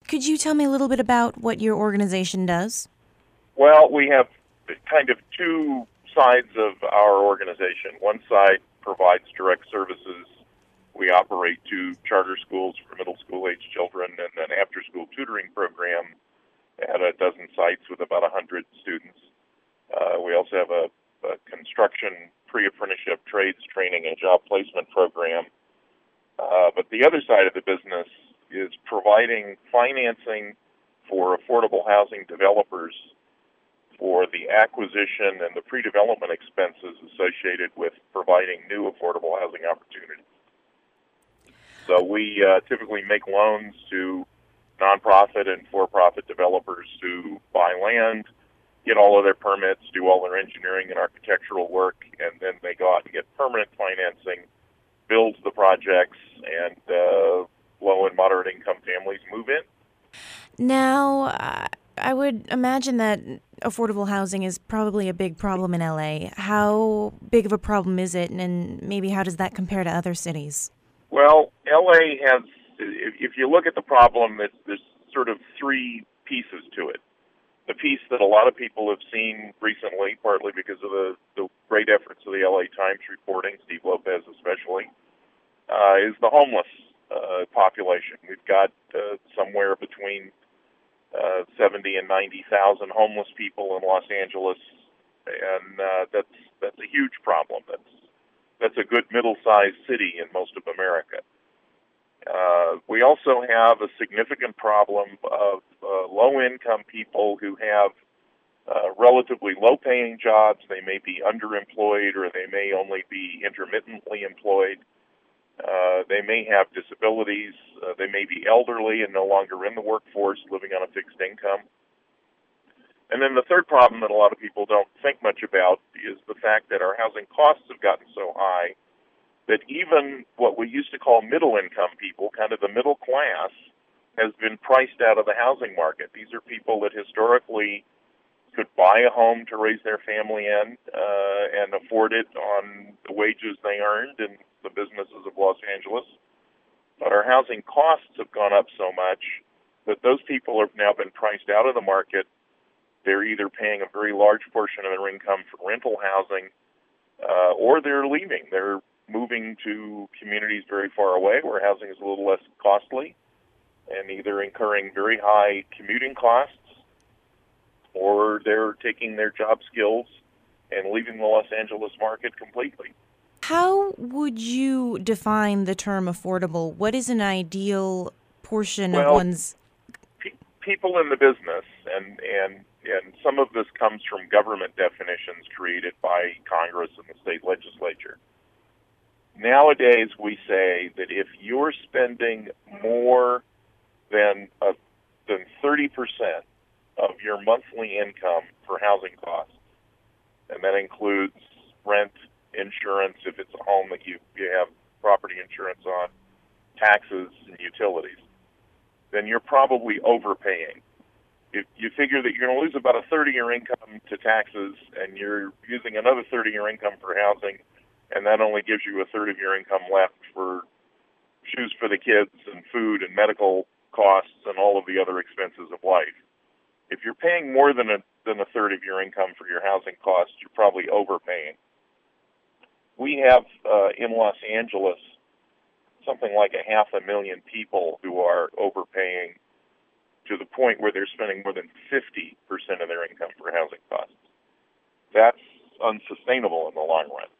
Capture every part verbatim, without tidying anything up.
Could you tell me a little bit about what your organization does? Well, we have kind of two sides of our organization. One side provides direct services. We operate two charter schools for middle school age children and an after school tutoring program at a dozen sites with about one hundred students. Uh, we also have a, a construction pre-apprenticeship trades training and job placement program. Uh, but the other side of the business is providing financing for affordable housing developers for the acquisition and the pre-development expenses associated with providing new affordable housing opportunities. So we uh, typically make loans to nonprofit and for-profit developers who buy land, get all of their permits, do all their engineering and architectural work, and then they go out and get permanent financing, build the projects, and uh, low and moderate income families move in. Now, uh, I would imagine that affordable housing is probably a big problem in L A. How big of a problem is it, and maybe how does that compare to other cities? Well, L A has, if you look at the problem, there's, there's sort of three pieces to it. The piece that a lot of people have seen recently, partly because of the, the great efforts of the L A Times reporting, Steve Lopez especially, uh, is the homeless uh, population. We've got uh, somewhere between uh, seventy and ninety thousand homeless people in Los Angeles, and uh, that's that's a huge problem. That's that's a good middle-sized city in most of America. Uh, we also have a significant problem of uh, low-income people who have uh, relatively low-paying jobs. They may be underemployed or they may only be intermittently employed. Uh, they may have disabilities. Uh, they may be elderly and no longer in the workforce, living on a fixed income. And then the third problem that a lot of people don't think much about is the fact that our housing costs have gotten so high that even what we used to call middle-income people, kind of the middle class, has been priced out of the housing market. These are people that historically could buy a home to raise their family in uh, and afford it on the wages they earned in the businesses of Los Angeles. But our housing costs have gone up so much that those people have now been priced out of the market. They're either paying a very large portion of their income for rental housing uh, or they're leaving. They're moving to communities very far away where housing is a little less costly and either incurring very high commuting costs or they're taking their job skills and leaving the Los Angeles market completely. How would you define the term affordable? What is an ideal portion of Well, one's... pe- people in the business, and, and, and some of this comes from government definitions created by Congress and the state legislature. Nowadays, we say that if you're spending more than a, than thirty percent of your monthly income for housing costs, and that includes rent, insurance, if it's a home that you, you have property insurance on, taxes, and utilities, then you're probably overpaying. If you figure that you're going to lose about a third of your income to taxes, and you're using another third of your income for housing, and that only gives you a third of your income left for shoes for the kids and food and medical costs and all of the other expenses of life. If you're paying more than a than a third of your income for your housing costs, you're probably overpaying. We have uh, in Los Angeles something like a half a million people who are overpaying to the point where they're spending more than fifty percent of their income for housing costs. That's unsustainable in the long run.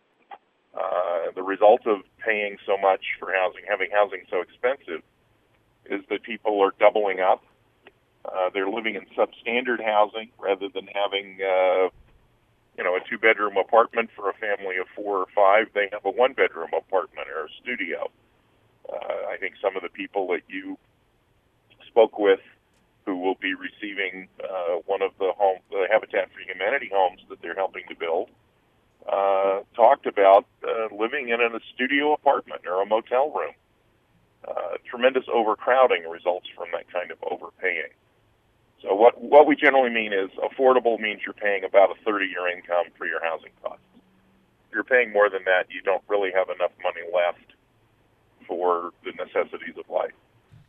Uh, the result of paying so much for housing, having housing so expensive, is that people are doubling up. Uh, they're living in substandard housing rather than having, uh, you know, a two-bedroom apartment for a family of four or five. They have a one-bedroom apartment or a studio. Uh, I think some of the people that you spoke with who will be receiving uh, one of the home, the Habitat for Humanity homes that they're helping to build, uh, talked about uh, living in a studio apartment or a motel room. Uh, tremendous overcrowding results from that kind of overpaying. So what what we generally mean is affordable means you're paying about a third of your income for your housing costs. If you're paying more than that, you don't really have enough money left for the necessities of life.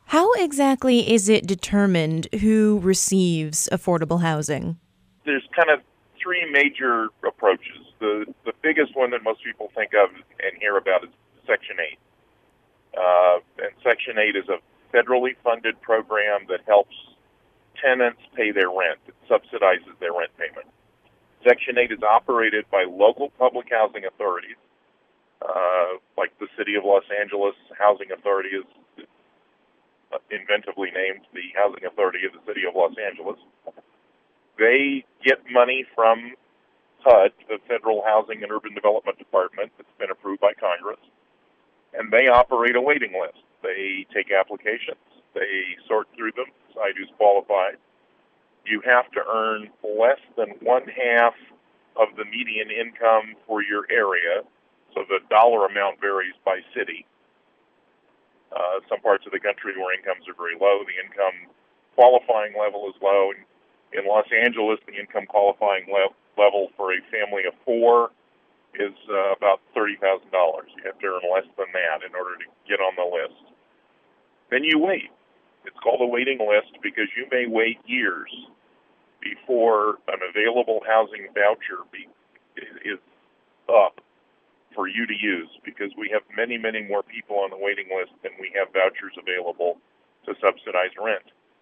How exactly is it determined who receives affordable housing? There's kind of three major approaches. The the biggest one that most people think of and hear about is Section eight. Uh, and Section eight is a federally funded program that helps tenants pay their rent. It subsidizes their rent payment. Section eight is operated by local public housing authorities, uh, like the City of Los Angeles Housing Authority is inventively named the Housing Authority of the City of Los Angeles. They get money from H U D, the Federal Housing and Urban Development Department, that's been approved by Congress, and they operate a waiting list. They take applications, they sort through them, decide who's qualified. You have to earn less than one half of the median income for your area, so the dollar amount varies by city. Uh, some parts of the country where incomes are very low, the income qualifying level is low. In Los Angeles, the income qualifying le- level for a family of four is uh, about thirty thousand dollars. You have to earn less than that in order to get on the list. Then you wait. It's called a waiting list because you may wait years before an available housing voucher be, is up for you to use, because we have many, many more people on the waiting list than we have vouchers available to subsidize rent.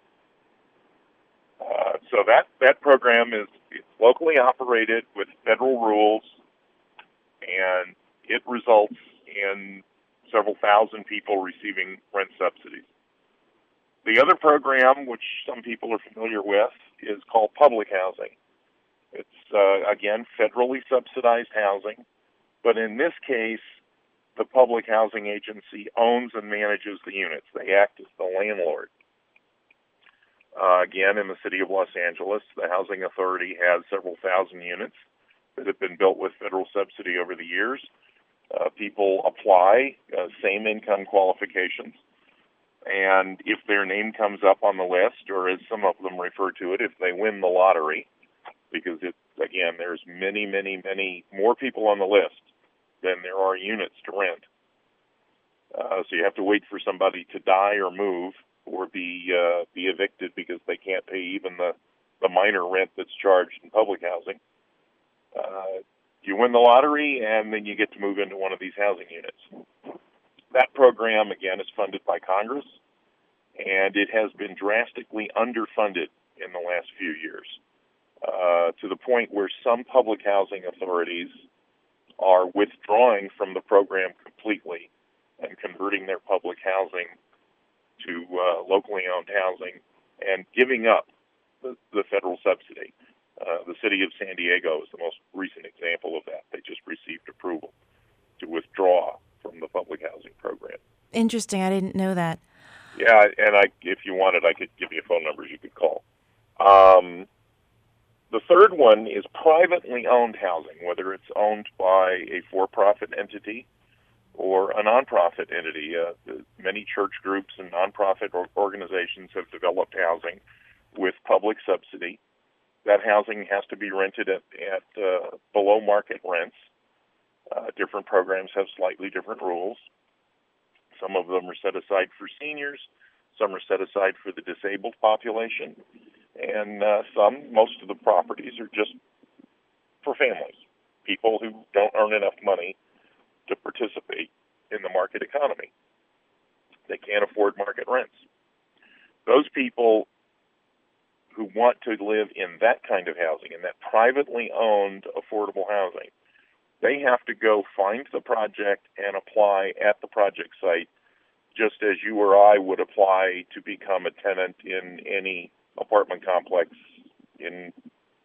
Uh, so that, that program is it's locally operated with federal rules, and it results in several thousand people receiving rent subsidies. The other program, which some people are familiar with, is called public housing. It's, uh, again, federally subsidized housing, but in this case, the public housing agency owns and manages the units. They act as the landlord. Uh, again, in the City of Los Angeles, the Housing Authority has several thousand units that have been built with federal subsidy over the years. Uh, people apply, uh, same income qualifications, and if their name comes up on the list, or as some of them refer to it, if they win the lottery, because, it, again, there's many, many, many more people on the list than there are units to rent. Uh, so you have to wait for somebody to die or move or be uh, be evicted because they can't pay even the, the minor rent that's charged in public housing. Uh, you win the lottery, and then you get to move into one of these housing units. That program, again, is funded by Congress, and it has been drastically underfunded in the last few years, uh, to the point where some public housing authorities are withdrawing from the program completely and converting their public housing to uh, locally owned housing and giving up the, the federal subsidy. Uh, the city of San Diego is the most recent example of that. They just received approval to withdraw from the public housing program. Interesting. I didn't know that. Yeah, and I, if you wanted, I could give you phone numbers you could call. Um, the third one is privately owned housing, whether it's owned by a for-profit entity or a nonprofit entity. Uh, many church groups and nonprofit organizations have developed housing with public subsidy. That housing has to be rented at, at uh, below market rents. Uh, different programs have slightly different rules. Some of them are set aside for seniors. Some are set aside for the disabled population. And uh, some, most of the properties are just for families, people who don't earn enough money to participate in the market economy. They can't afford market rents. Those people who want to live in that kind of housing, in that privately owned affordable housing, they have to go find the project and apply at the project site, just as you or I would apply to become a tenant in any apartment complex in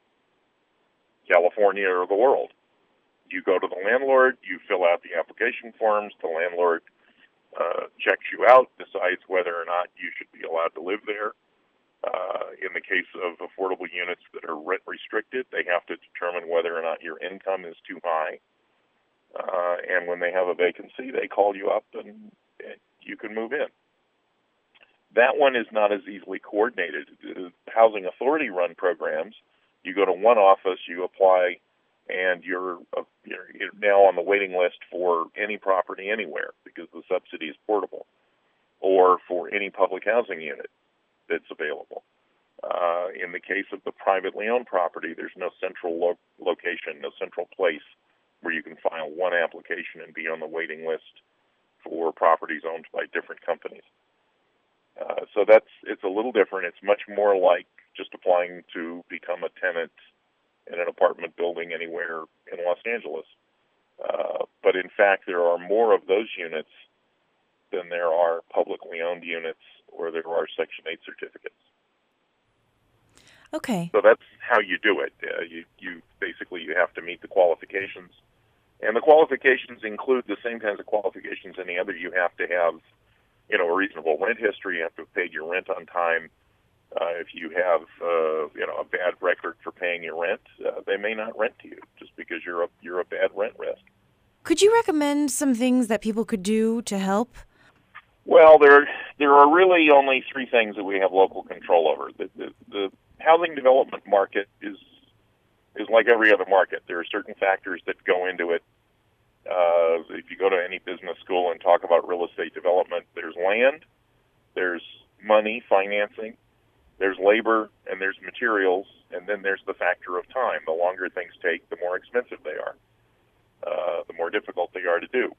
California or the world. You go to the landlord, you fill out the application forms, the landlord uh, checks you out, decides whether or not you should be allowed to live there. Uh, in the case of affordable units that are rent restricted, they have to determine whether or not your income is too high. Uh, and when they have a vacancy, they call you up and, and you can move in. That one is not as easily coordinated. The housing authority run programs, you go to one office, you apply, and you're, uh, you're you're now on the waiting list for any property anywhere because the subsidy is portable. or for any public housing unit that's available. Uh, in the case of the privately owned property, there's no central lo- location, no central place where you can file one application and be on the waiting list for properties owned by different companies. Uh, so that's it's a little different. It's much more like just applying to become a tenant in an apartment building anywhere in Los Angeles. Uh, but in fact, there are more of those units than there are publicly owned units or there are Section eight certificates. Okay. So that's how you do it. Uh, you, you basically you have to meet the qualifications, and the qualifications include the same kinds of qualifications any other. You have to have, you know, a reasonable rent history. You have to have paid your rent on time. Uh, if you have, uh, you know, a bad record for paying your rent, uh, they may not rent to you just because you're a you're a bad rent risk. Could you recommend some things that people could do to help? Well, there there are really only three things that we have local control over. The, the, the housing development market is is like every other market. There are certain factors that go into it. Uh, if you go to any business school and talk about real estate development, there's land, there's money, financing, there's labor, and there's materials, and then there's the factor of time. The longer things take, the more expensive they are, uh, the more difficult they are to do.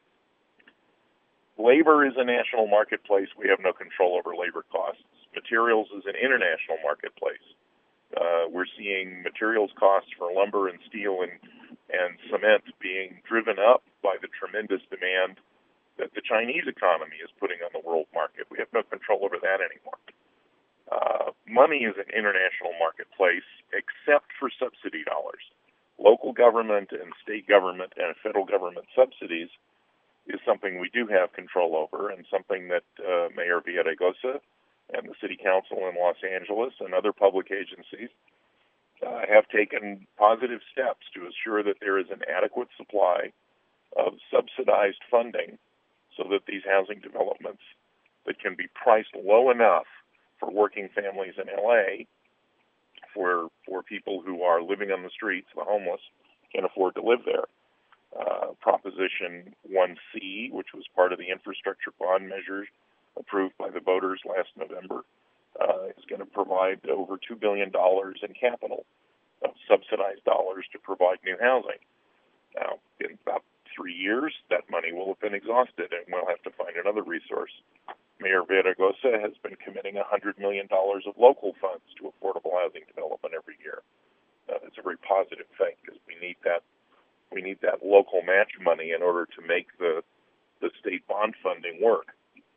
Labor is a national marketplace. We have no control over labor costs. Materials is an international marketplace. Uh, we're seeing materials costs for lumber and steel and, and cement being driven up by the tremendous demand that the Chinese economy is putting on the world market. We have no control over that anymore. Uh, money is an international marketplace, except for subsidy dollars. Local government and state government and federal government subsidies is something we do have control over, and something that uh, Mayor Villaraigosa and the City Council in Los Angeles and other public agencies uh, have taken positive steps to ensure that there is an adequate supply of subsidized funding so that these housing developments that can be priced low enough for working families in L A, for for people who are living on the streets, the homeless, can afford to live there. Uh, Proposition one C, which was part of the infrastructure bond measures approved by the voters last November, uh, is going to provide over two billion dollars in capital, of subsidized dollars to provide new housing. Now, in about three years, that money will have been exhausted, and we'll have to find another resource. Mayor Villaraigosa has been committing one hundred million dollars of local funds to affordable housing development every year. Uh, it's a very positive thing because we need that we need that local match money in order to make the the state bond funding work.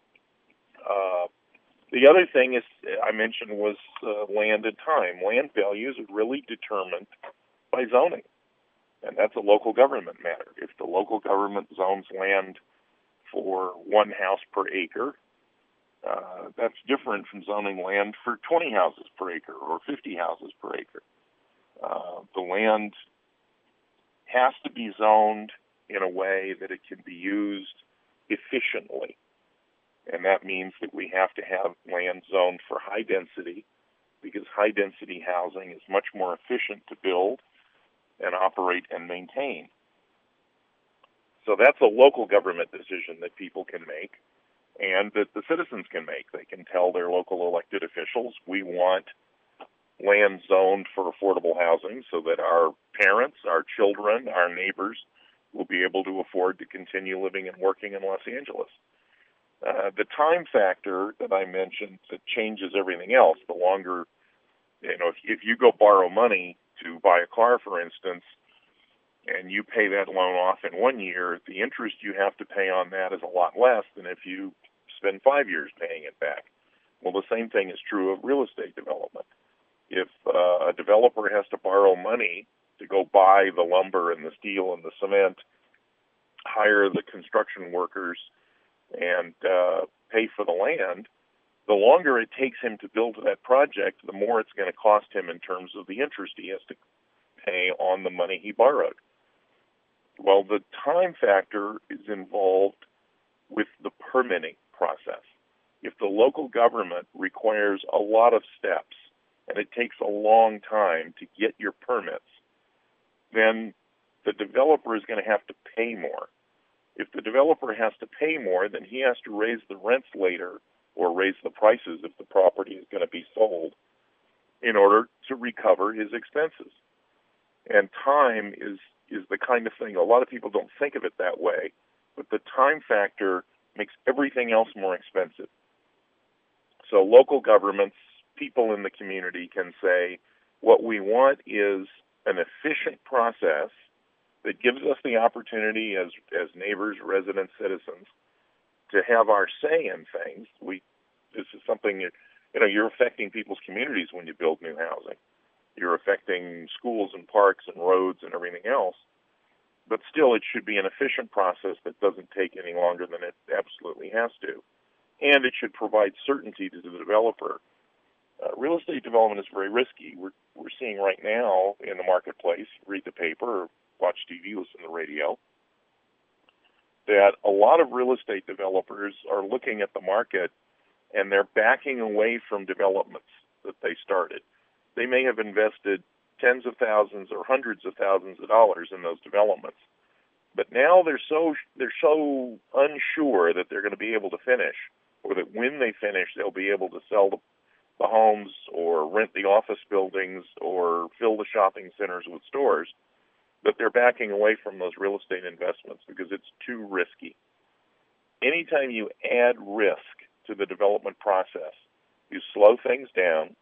Uh, the other thing is I mentioned was uh, land and time. Land values are really determined by zoning, and that's a local government matter. If the local government zones land for one house per acre, Uh, that's different from zoning land for twenty houses per acre or fifty houses per acre. Uh, the land has to be zoned in a way that it can be used efficiently. And that means that we have to have land zoned for high density, because high density housing is much more efficient to build and operate and maintain. So that's a local government decision that people can make, and that the citizens can make. They can tell their local elected officials, we want land zoned for affordable housing so that our parents, our children, our neighbors will be able to afford to continue living and working in Los Angeles. Uh, the time factor that I mentioned that changes everything else. The longer, you know, if, if you go borrow money to buy a car, for instance, and you pay that loan off in one year, the interest you have to pay on that is a lot less than if you spend five years paying it back. Well, the same thing is true of real estate development. If uh, a developer has to borrow money to go buy the lumber and the steel and the cement, hire the construction workers, and uh, pay for the land, the longer it takes him to build that project, the more it's going to cost him in terms of the interest he has to pay on the money he borrowed. Well, the time factor is involved with the permitting process. If the local government requires a lot of steps and it takes a long time to get your permits, then the developer is going to have to pay more. If the developer has to pay more, then he has to raise the rents later or raise the prices if the property is going to be sold in order to recover his expenses. And time is, is the kind of thing, a lot of people don't think of it that way, but the time factor makes everything else more expensive. So local governments, people in the community can say, what we want is an efficient process that gives us the opportunity as, as neighbors, residents, citizens, to have our say in things. We, this is something, you know, you're affecting people's communities when you build new housing. You're affecting schools and parks and roads and everything else. But still, it should be an efficient process that doesn't take any longer than it absolutely has to. And it should provide certainty to the developer. Uh, real estate development is very risky. We're, we're seeing right now in the marketplace, read the paper, or watch T V, listen to the radio, that a lot of real estate developers are looking at the market and they're backing away from developments that they started. They may have invested tens of thousands or hundreds of thousands of dollars in those developments, but now they're so they're so unsure that they're going to be able to finish, or that when they finish they'll be able to sell the, the homes or rent the office buildings or fill the shopping centers with stores, that they're backing away from those real estate investments because it's too risky. Anytime you add risk to the development process, you slow things down,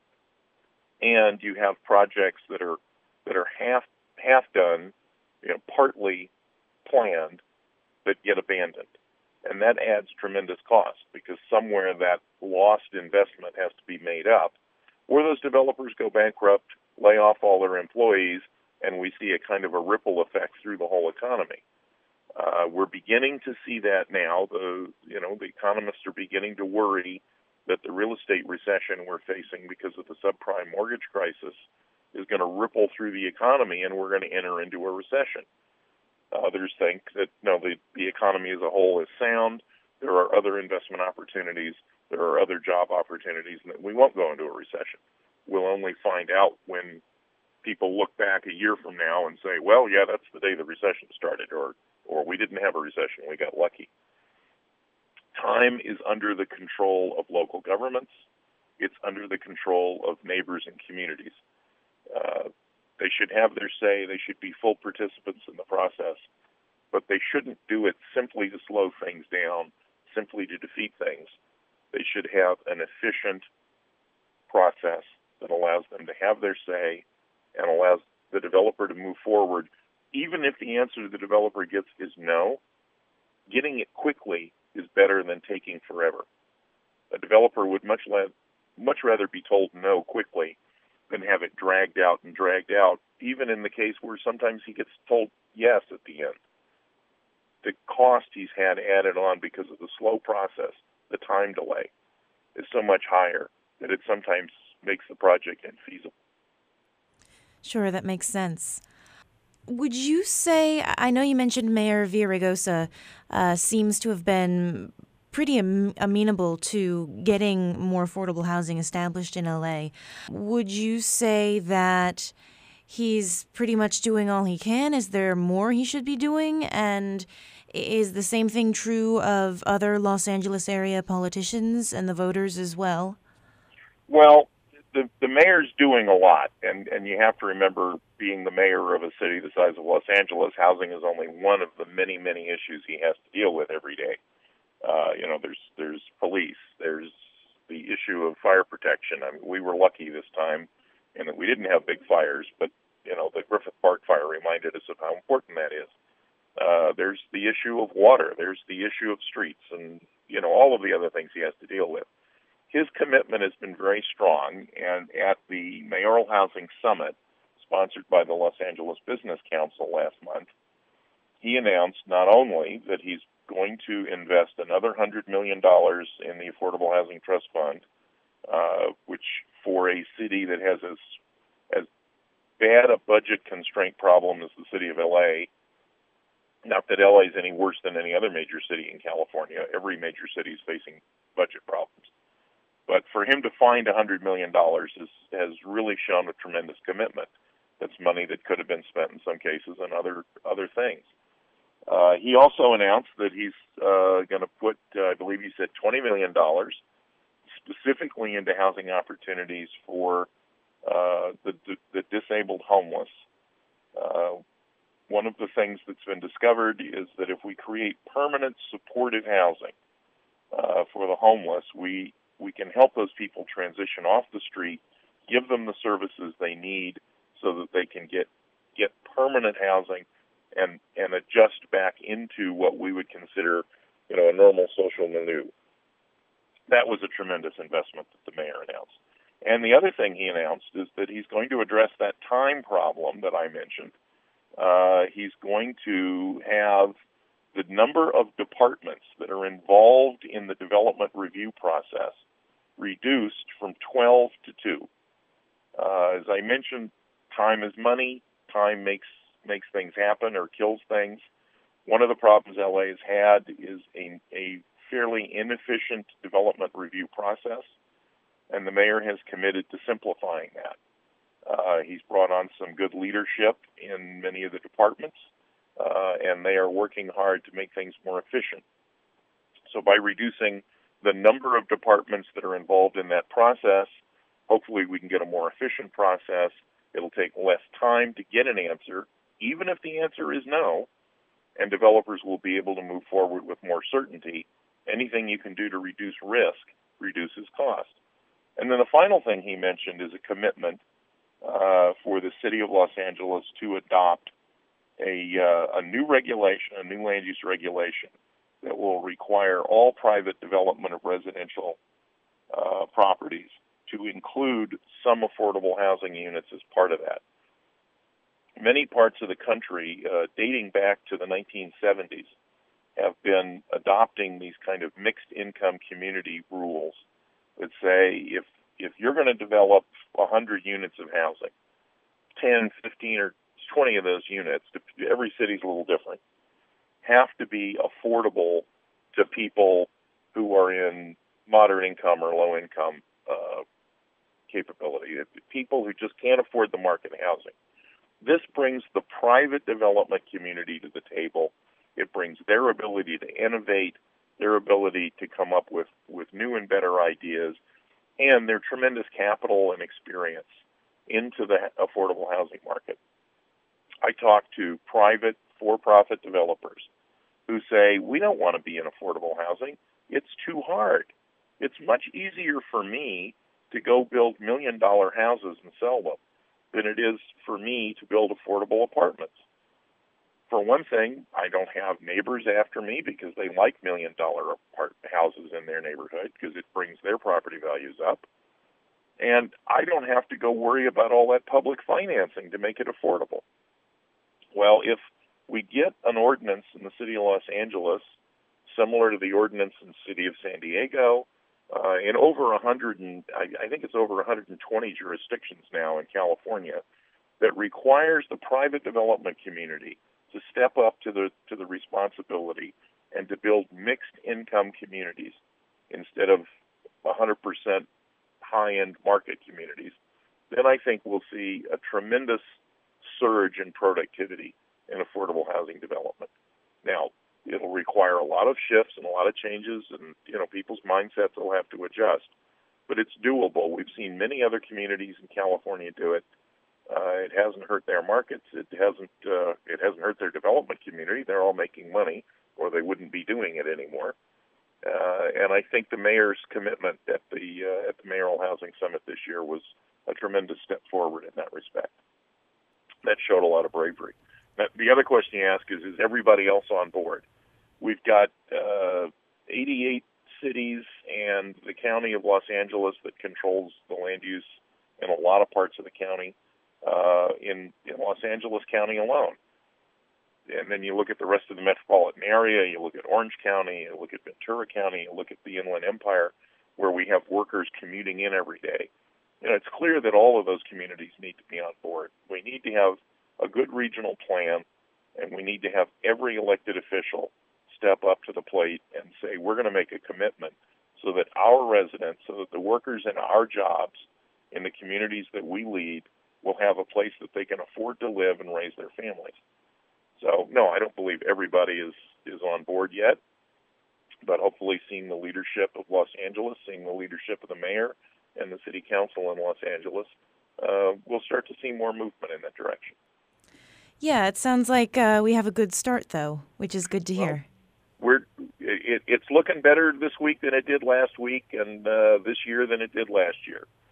and you have projects that are that are half half done, you know, partly planned, that get abandoned, and that adds tremendous cost because somewhere that lost investment has to be made up, or those developers go bankrupt, lay off all their employees, and we see a kind of a ripple effect through the whole economy. Uh, we're beginning to see that now. The you know the economists are beginning to worry that the real estate recession we're facing because of the subprime mortgage crisis is going to ripple through the economy, and we're going to enter into a recession. Others think that no, the, the economy as a whole is sound. There are other investment opportunities. There are other job opportunities, and that we won't go into a recession. We'll only find out when people look back a year from now and say, well, yeah, that's the day the recession started, or or we didn't have a recession, we got lucky. Time is under the control of local governments. It's under the control of neighbors and communities. Uh, they should have their say. They should be full participants in the process, but they shouldn't do it simply to slow things down, simply to defeat things. They should have an efficient process that allows them to have their say and allows the developer to move forward. Even if the answer the developer gets is no, getting it quickly is better than taking forever. A developer would much, la- much rather be told no quickly than have it dragged out and dragged out, even in the case where sometimes he gets told yes at the end. The cost he's had added on because of the slow process, the time delay, is so much higher that it sometimes makes the project infeasible. Sure, that makes sense. Would you say, I know you mentioned Mayor Villaraigosa uh, seems to have been pretty am- amenable to getting more affordable housing established in L A. Would you say that he's pretty much doing all he can? Is there more he should be doing? And is the same thing true of other Los Angeles area politicians and the voters as well? Well, the the mayor's doing a lot, and, and you have to remember, being the mayor of a city the size of Los Angeles, housing is only one of the many, many issues he has to deal with every day. Uh, you know, there's there's police, there's the issue of fire protection. I mean, we were lucky this time in that we didn't have big fires, but, you know, the Griffith Park fire reminded us of how important that is. Uh, there's the issue of water, there's the issue of streets, and, you know, all of the other things he has to deal with. His commitment has been very strong, and at the Mayoral Housing Summit, sponsored by the Los Angeles Business Council last month, he announced not only that he's going to invest another one hundred million dollars in the Affordable Housing Trust Fund, uh, which for a city that has as, as bad a budget constraint problem as the city of L A, not that L A is any worse than any other major city in California. Every major city is facing budget problems. But for him to find one hundred million dollars is, has really shown a tremendous commitment. That's money that could have been spent in some cases on other other things. Uh, he also announced that he's uh, going to put, uh, I believe he said, twenty million dollars specifically into housing opportunities for uh, the, the, the disabled homeless. Uh, one of the things that's been discovered is that if we create permanent supportive housing uh, for the homeless, we, we can help those people transition off the street, give them the services they need so that they can get, get permanent housing and, and adjust back into what we would consider, you know, a normal social milieu. That was a tremendous investment that the mayor announced. And the other thing he announced is that he's going to address that time problem that I mentioned. Uh, he's going to have the number of departments that are involved in the development review process reduced from twelve to two. Uh, as I mentioned, time is money. Time makes makes things happen or kills things. One of the problems L A has had is a, a fairly inefficient development review process, and the mayor has committed to simplifying that. Uh, he's brought on some good leadership in many of the departments, uh, and they are working hard to make things more efficient. So by reducing the number of departments that are involved in that process, hopefully we can get a more efficient process. It'll take less time to get an answer, even if the answer is no, and developers will be able to move forward with more certainty. Anything you can do to reduce risk reduces cost. And then the final thing he mentioned is a commitment uh, for the city of Los Angeles to adopt a, uh, a new regulation, a new land use regulation that will require all private development of residential uh, properties to include some affordable housing units as part of that. Many parts of the country, uh, dating back to the nineteen seventies, have been adopting these kind of mixed income community rules that say if if you're going to develop one hundred units of housing, ten, fifteen, or twenty of those units, every city's a little different, have to be affordable to people who are in moderate income or low income uh, capability, people who just can't afford the market housing. This brings the private development community to the table. It brings their ability to innovate, their ability to come up with, with new and better ideas, and their tremendous capital and experience into the affordable housing market. I talk to private for-profit developers who say, we don't want to be in affordable housing. It's too hard. It's much easier for me to go build million-dollar houses and sell them than it is for me to build affordable apartments. For one thing, I don't have neighbors after me because they like million-dollar apart houses in their neighborhood because it brings their property values up. And I don't have to go worry about all that public financing to make it affordable. Well, if we get an ordinance in the city of Los Angeles similar to the ordinance in the city of San Diego, uh, in over one hundred, and I, I think it's over one hundred twenty jurisdictions now in California, that requires the private development community to step up to the to the responsibility and to build mixed income communities instead of one hundred percent high-end market communities, then I think we'll see a tremendous surge in productivity in affordable housing development. Now, it'll require a lot of shifts and a lot of changes, and you know people's mindsets will have to adjust, but it's doable. We've seen many other communities in California do it. Uh, it hasn't hurt their markets. It hasn't. Uh, it hasn't hurt their development community. They're all making money, or they wouldn't be doing it anymore. Uh, and I think the mayor's commitment at the uh, at the Mayoral Housing Summit this year was a tremendous step forward in that respect. That showed a lot of bravery. Now, the other question you ask is: is everybody else on board? We've got uh, eighty-eight cities and the county of Los Angeles that controls the land use in a lot of parts of the county. Uh, in, in Los Angeles County alone. And then you look at the rest of the metropolitan area, you look at Orange County, you look at Ventura County, you look at the Inland Empire, where we have workers commuting in every day. You know, it's clear that all of those communities need to be on board. We need to have a good regional plan, and we need to have every elected official step up to the plate and say, we're going to make a commitment so that our residents, so that the workers in our jobs in the communities that we lead will have a place that they can afford to live and raise their families. So, no, I don't believe everybody is, is on board yet, but hopefully seeing the leadership of Los Angeles, seeing the leadership of the mayor and the city council in Los Angeles, uh, we'll start to see more movement in that direction. Yeah, it sounds like uh, we have a good start, though, which is good to Well, hear. we're it, it's looking better this week than it did last week, and uh, this year than it did last year.